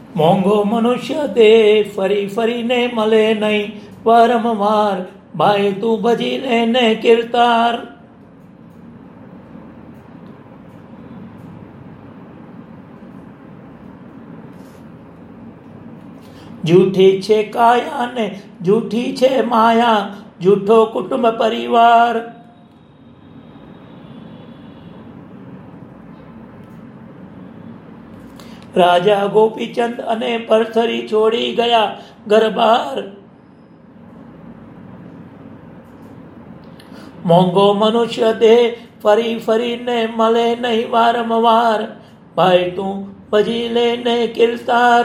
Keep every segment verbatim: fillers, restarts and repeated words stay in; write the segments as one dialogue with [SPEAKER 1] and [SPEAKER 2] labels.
[SPEAKER 1] મોંઘો મનુષ્ય દેહ ફરી ફરીને મળે નહીં વારંવાર, ભાઈ તું ભજી લેને કીર્તાર. જૂઠી છે કાયા ને જૂઠી છે માયા, જૂઠો કુટુંબ પરિવાર. રાજા ગોપીચંદ અને પરથરી છોડી ગયા ઘર બહાર. મોંઘો મનુષ્ય દેહ ફરી ફરીને મળે નહીં વારંવાર, ભાઈ તું ભજી લેને કીર્તાર.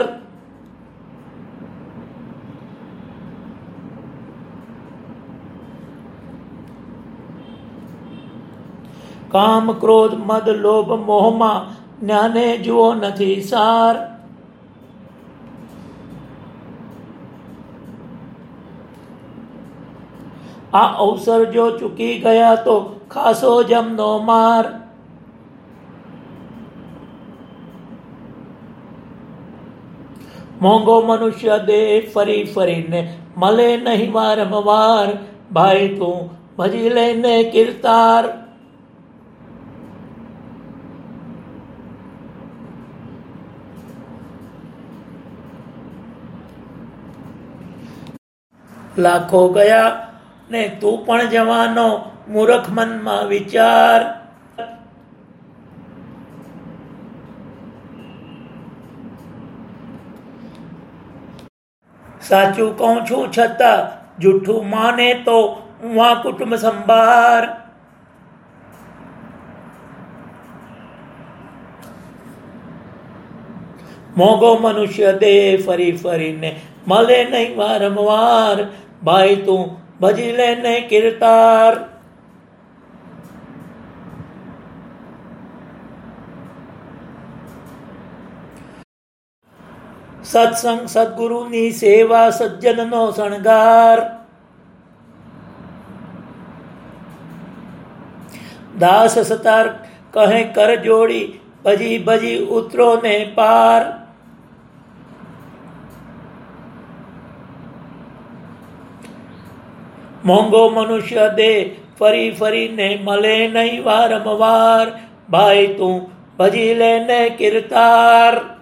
[SPEAKER 1] કામ ક્રોધ મદ લોભ મોહમાં જ્ઞાને જુઓ નથી સાર. આ અવસર જો ચૂકી ગયા તો ખાસો જમનો માર. મોંઘો મનુષ્ય દેહ ફરી ફરીને મળે નહીં વારંવાર, ભાઈ તું ભજી લેને કીર્તાર. લાખો ગયા ને તું પણ જવાનો, મૂર્ખ મનમાં વિચાર. સાચું કહું છું છતાં જૂઠું માને તો વા કુટુંબ સંભાર. મોંઘો મનુષ્ય દેહ ફરી ફરીને મળે નહીં વારંવાર, ભાઈ તું ભજી લેને કીર્તાર. સત્સંગ સદગુરુની સેવા સજ્જનનો શણગાર. દાસ સતાર કહે કર જોડી, ભજી ભજી ઉતરો ને પાર. મોંઘો મનુષ્ય દેહ ફરી ફરીને મળે નહીં વારંવાર, ભાઈ તું ભજી લેને કીર્તાર.